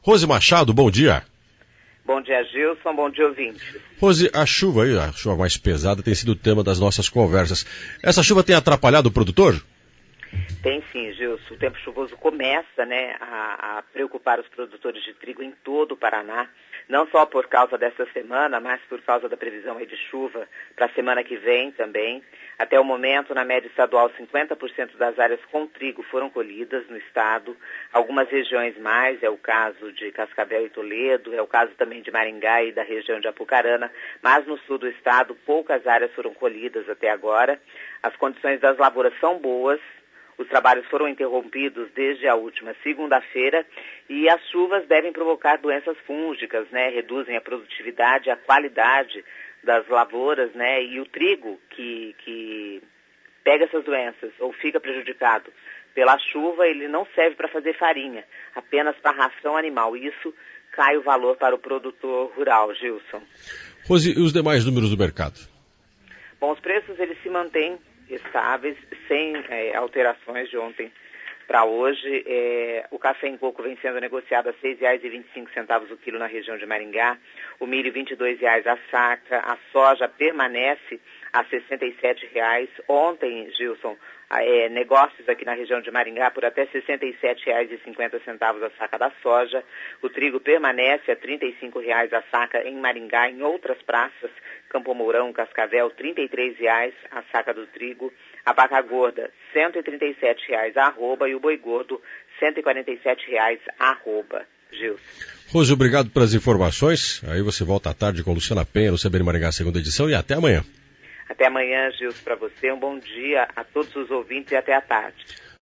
Rose Machado, bom dia. Bom dia, Gilson. Bom dia, ouvintes. Rose, a chuva mais pesada, tem sido o tema das nossas conversas. Essa chuva tem atrapalhado o produtor? Tem sim, Gilson. O tempo chuvoso começa, a preocupar os produtores de trigo em todo o Paraná. Não só por causa dessa semana, mas por causa da previsão de chuva para a semana que vem também. Até o momento, na média estadual, 50% das áreas com trigo foram colhidas no estado. Algumas regiões mais, é o caso de Cascavel e Toledo, é o caso também de Maringá e da região de Apucarana. Mas no sul do estado, poucas áreas foram colhidas até agora. As condições das lavouras são boas. Os trabalhos foram interrompidos desde a última segunda-feira e as chuvas devem provocar doenças fúngicas, reduzem a produtividade, a qualidade das lavouras, e o trigo que pega essas doenças ou fica prejudicado pela chuva, ele não serve para fazer farinha, apenas para ração animal. Isso cai o valor para o produtor rural, Gilson. Rose, e os demais números do mercado? Bom, os preços eles se mantêm estáveis, sem alterações de ontem para hoje. O café em coco vem sendo negociado a R$ 6,25 o quilo na região de Maringá, o milho R$ 22,00 a saca, a soja permanece a R$ 67,00. Ontem, Gilson, negócios aqui na região de Maringá por até R$ 67,50 a saca da soja. O trigo permanece a R$ 35,00 a saca em Maringá. Em outras praças, Campo Mourão, Cascavel, R$ 33,00 a saca do trigo. A vaca gorda, R$ 137,00 a arroba, e o boi gordo, R$ 147,00 a arroba. Gilson. Rose, obrigado pelas informações. Aí você volta à tarde com Luciana Penha no CBN Maringá, segunda edição, e até amanhã. Até amanhã, Gilson, para você. Um bom dia a todos os ouvintes e até à tarde.